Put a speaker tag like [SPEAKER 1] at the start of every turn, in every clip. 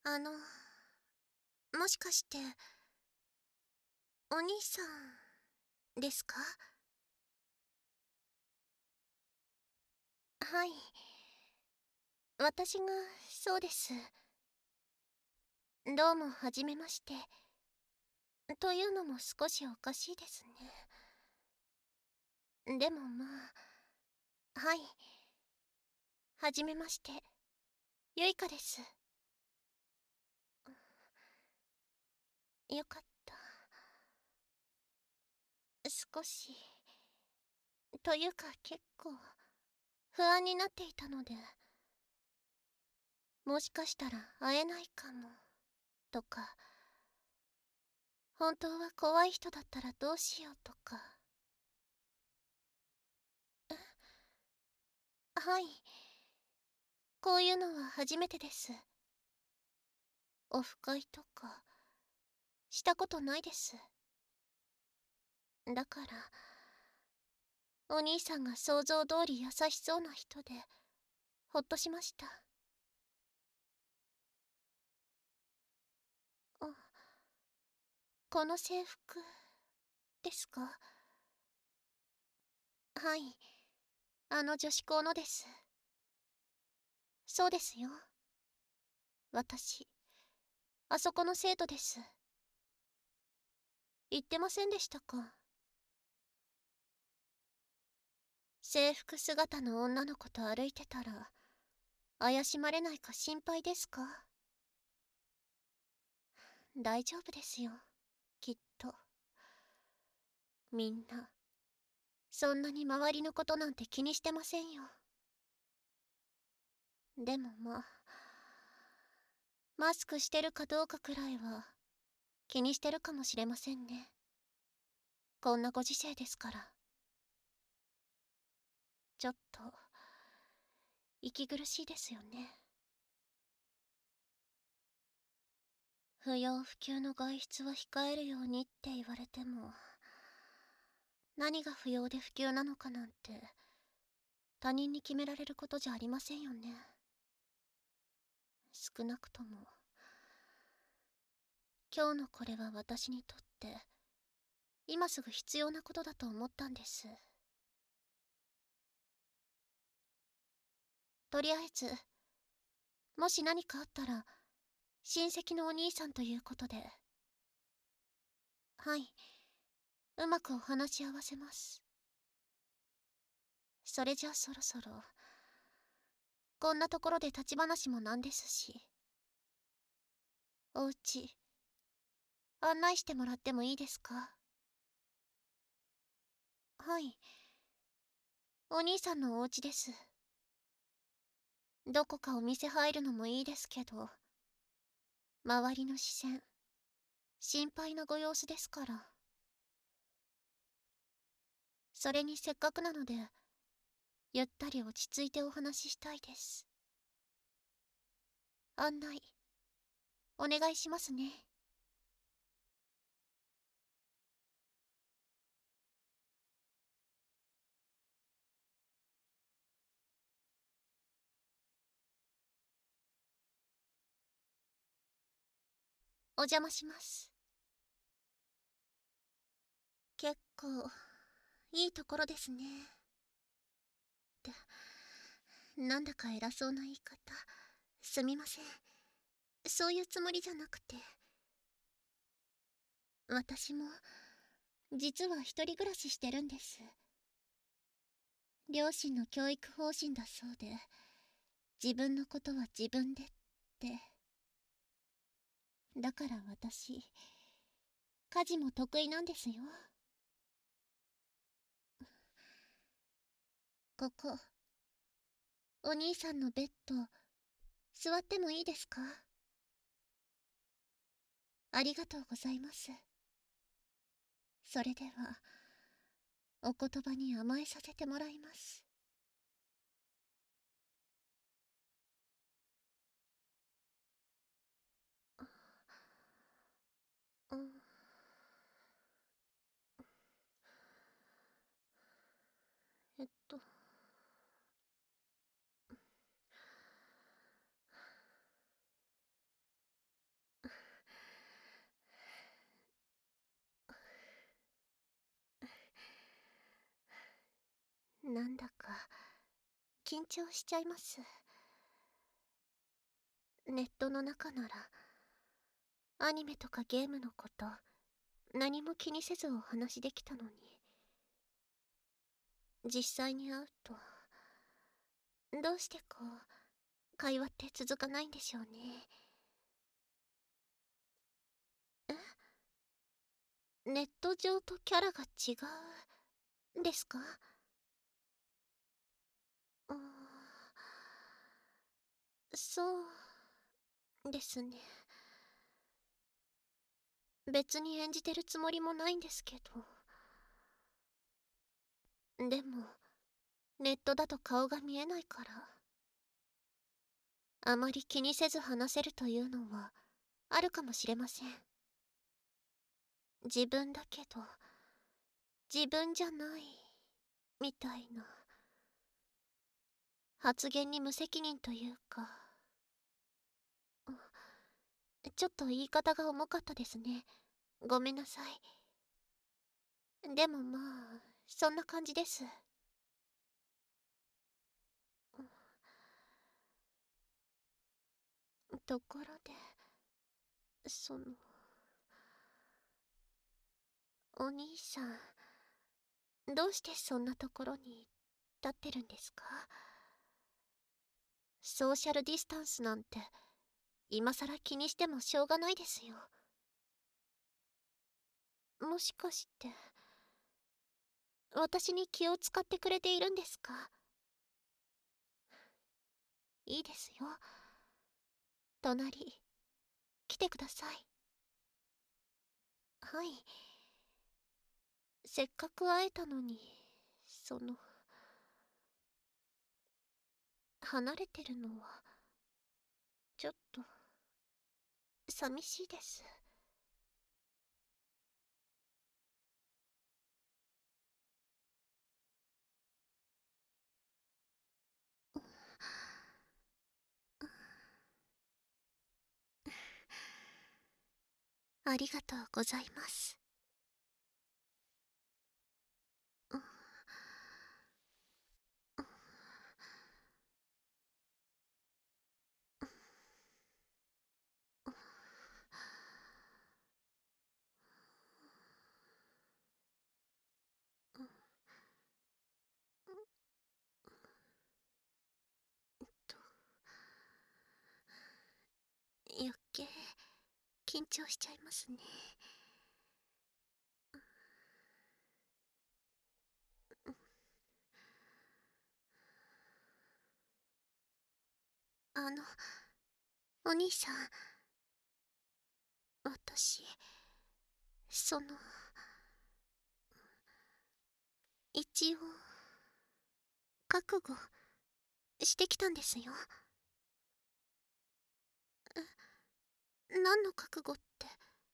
[SPEAKER 1] あの、もしかして、お兄さんですか？はい。私が、そうです。どうも、はじめまして。というのも少しおかしいですね。でもまあ、はい。はじめまして。ゆいかです。よかった。少し、というか結構、不安になっていたので、もしかしたら会えないかも、とか、本当は怖い人だったらどうしようとか。はい。こういうのは初めてです。オフ会とか、したことないです。だから、お兄さんが想像通り優しそうな人で、ほっとしました。あ、この制服、ですか？はい。あの女子校のです。そうですよ。私、あそこの生徒です。言ってませんでしたか？制服姿の女の子と歩いてたら、怪しまれないか心配ですか？大丈夫ですよ。きっと。みんな、そんなに周りのことなんて気にしてませんよ。でもまあ、マスクしてるかどうかくらいは気にしてるかもしれませんね。こんなご時世ですから。ちょっと、息苦しいですよね。不要不急の外出は控えるようにって言われても、何が不要で不急なのかなんて、他人に決められることじゃありませんよね。少なくとも、今日のこれは私にとって、今すぐ必要なことだと思ったんです。とりあえず、もし何かあったら、親戚のお兄さんということで。はい。うまくお話し合わせます。それじゃあそろそろ、こんなところで立ち話もなんですし、お家、案内してもらってもいいですか？はい。お兄さんのお家です。どこかお店入るのもいいですけど、周りの視線、心配なご様子ですから。それにせっかくなので、ゆったり落ち着いてお話ししたいです。案内、お願いしますね。お邪魔します。結構、いいところですね。なんだか偉そうな言い方。すみません。そういうつもりじゃなくて。私も、実は一人暮らししてるんです。両親の教育方針だそうで、自分のことは自分でって。だから私、家事も得意なんですよ。ここ、お兄さんのベッド、座ってもいいですか？ありがとうございます。それでは、お言葉に甘えさせてもらいます。うん。えっと、 なんだか緊張しちゃいます。ネットの中ならアニメとかゲームのこと何も気にせずお話できたのに、実際に会うとどうしてこう会話って続かないんでしょうね。ネット上とキャラが違うんですか？うーん、そうですね。別に演じてるつもりもないんですけど。でも、ネットだと顔が見えないから、あまり気にせず話せるというのはあるかもしれません。自分だけど、自分じゃない、みたいな。発言に無責任というか、ちょっと言い方が重かったですね。ごめんなさい。でもまあ、そんな感じです。ところで、その、お兄さん、どうしてそんなところに立ってるんですか？ソーシャルディスタンスなんて、今さら気にしてもしょうがないですよ。もしかして、私に気を使ってくれているんですか？いいですよ。隣、来てください。はい。せっかく会えたのに、離れてるのは、ちょっと、寂しいです。ありがとうございます。と、余計、緊張しちゃいますね。あの、お兄さん、私、一応、覚悟してきたんですよ。何の覚悟って、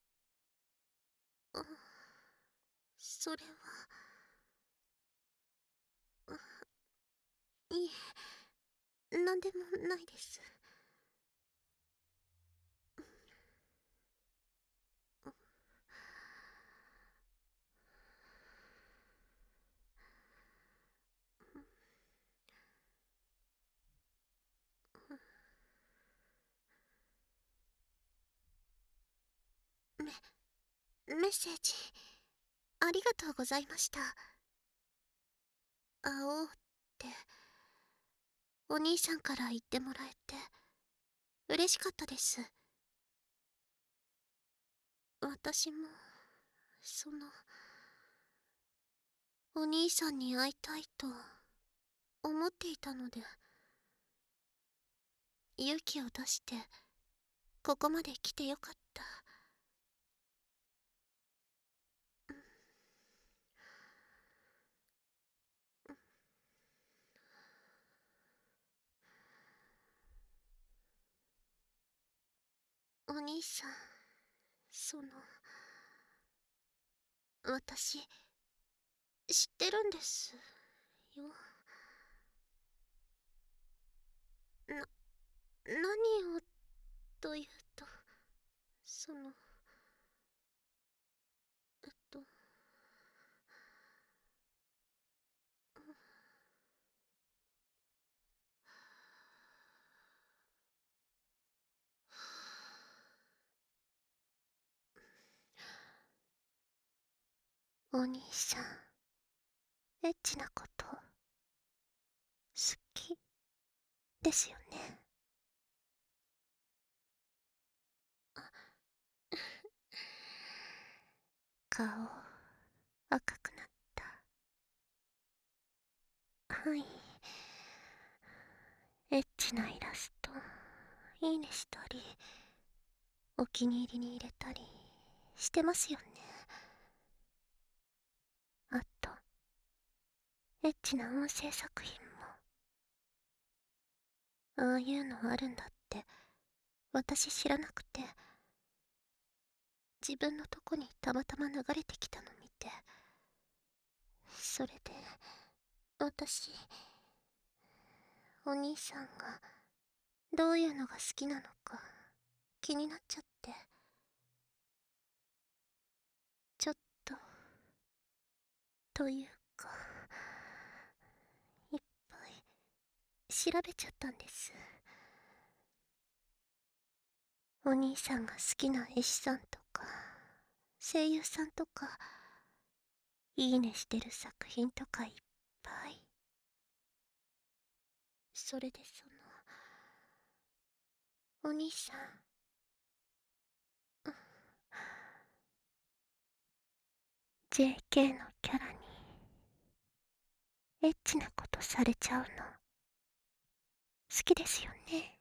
[SPEAKER 1] うん、それは、いえ、なんでもないです。メッセージ、ありがとうございました。会おうって、お兄さんから言ってもらえて、嬉しかったです。私も、お兄さんに会いたいと思っていたので、勇気を出して、ここまで来てよかった。お兄さん、私、知ってるんですよ。な、何をというと、その、えっと、 お兄さん、エッチなこと好きですよね。顔赤くなった。はい。エッチなイラストいいねしたり、お気に入りに入れたりしてますよね。あとエッチな音声作品もああいうのあるんだって私知らなくて、自分のとこにたまたま流れてきたの見て、それで私、お兄さんがどういうのが好きなのか気になっちゃって、ちょっとというかいっぱい調べちゃったんです。お兄さんが好きな絵師さんとか声優さんとかいいねしてる作品とかいっぱい。それでお兄さん、JK のキャラにエッチなことされちゃうの好きですよね。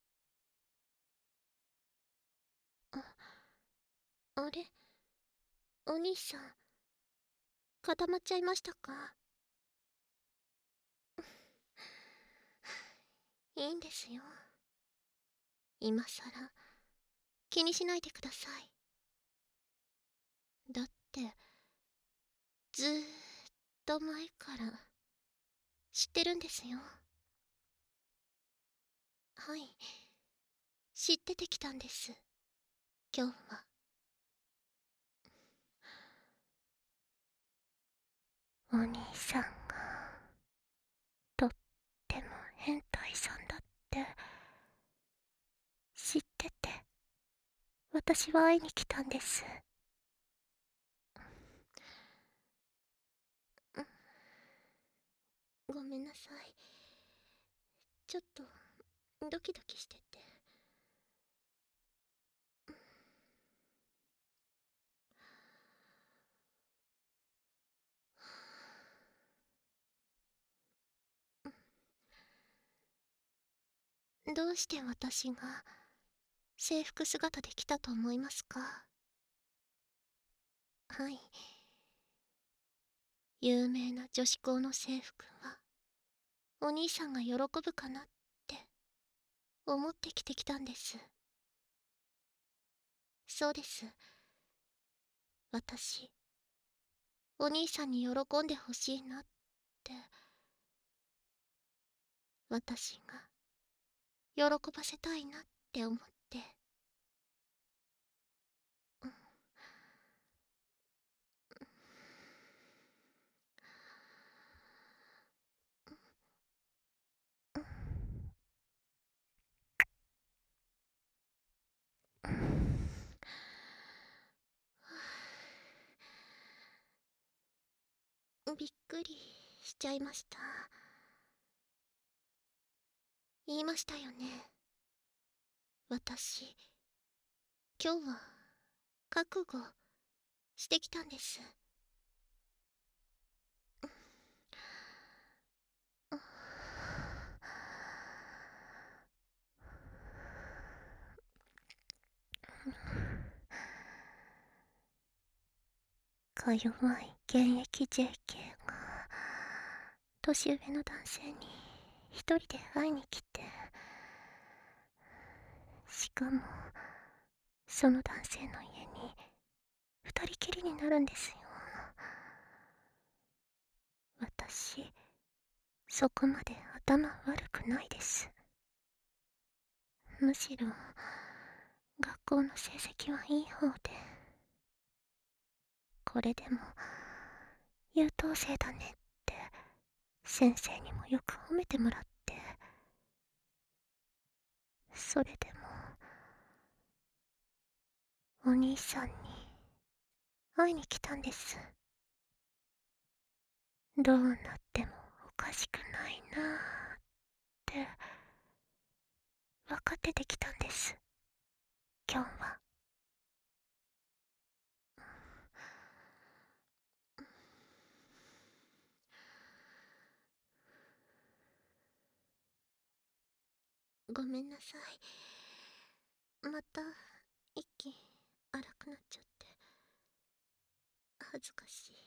[SPEAKER 1] あれ、お兄さん固まっちゃいましたか？いいんですよ、今さら気にしないでください。だってずーっと前から知ってるんですよ。はい、知っててきたんです、今日は。お兄さんがとっても変態さんだって知ってて、私は会いに来たんです。ごめんなさい、ちょっとドキドキしてて。どうして私が制服姿で来たと思いますか？はい、有名な女子校の制服はお兄さんが喜ぶかなって思って着てきたんです。そうです、私お兄さんに喜んでほしいなって、私が喜ばせたいなって思って。うん、びっくりしちゃいました。言いましたよね、私今日は覚悟してきたんです。か弱い現役 JK が年上の男性に一人で会いに来て、しかもその男性の家に二人きりになるんですよ。私そこまで頭悪くないです。むしろ学校の成績はいい方で、これでも優等生だねって先生にもよく褒めてもらって、それでもお兄さんに会いに来たんです。 どうなってもおかしくないなーって分かってできたんです、今日は。ごめんなさい。また息荒くなっちゃって恥ずかしい。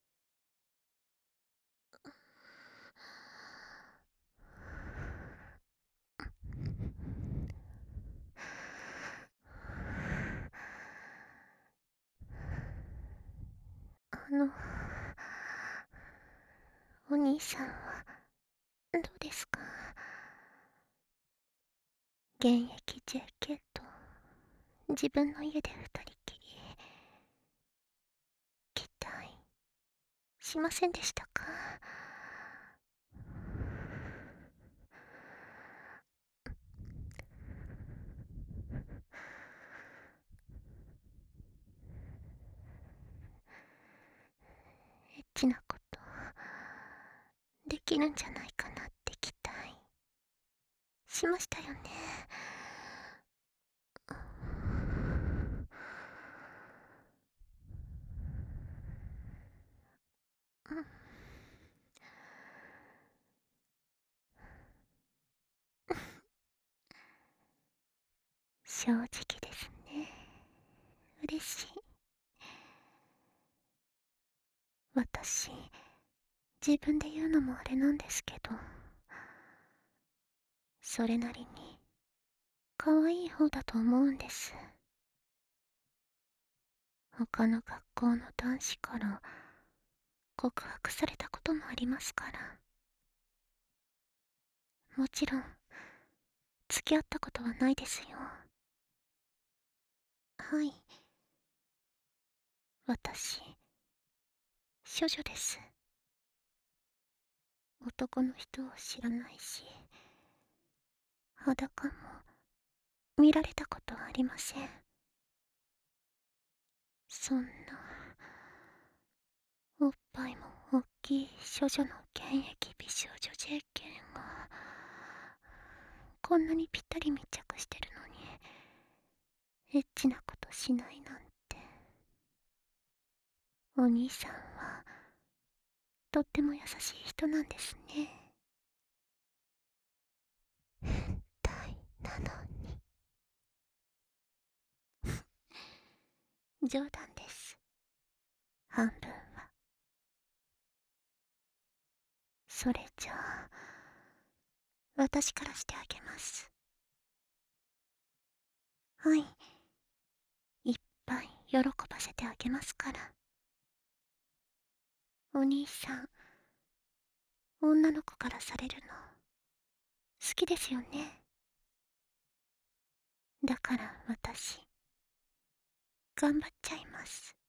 [SPEAKER 1] お兄さんはどうですか？現役 JK と自分の家で二人きり、期待しませんでしたか？エッチなことできるんじゃないかなって期待しましたよね。うん、正直ですね。嬉しい。私、自分で言うのもあれなんですけど、それなりに可愛い方だと思うんです。他の学校の男子から告白されたこともありますから。もちろん付き合ったことはないですよ。はい、私処女です。男の人を知らないし、裸も見られたことはありません。そんなおっぱいも大きい処女の現役美少女 JK がこんなにぴったり密着してるのにエッチなことしないなんて。お兄さんはとっても優しい人なんですね。変態なのに。冗談です、半分は。それじゃあ私からしてあげます。はい、いっぱい喜ばせてあげますから。お兄さん、女の子からされるの好きですよね。だから私頑張っちゃいます。